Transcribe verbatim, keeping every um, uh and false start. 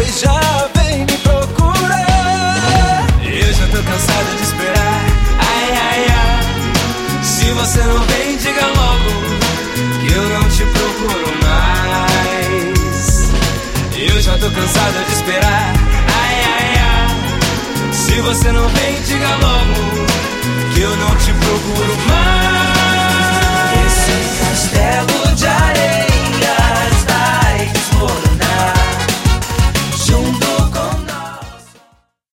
pois já vem me procurar. Eu já tô cansado de esperar. Ai, ai, ai. Se você não vem, diga logo que eu não te procuro mais. Eu já tô cansado de esperar. Ai, ai, ai. Se você não vem, diga logo que eu não te procuro mais. Esse castelo de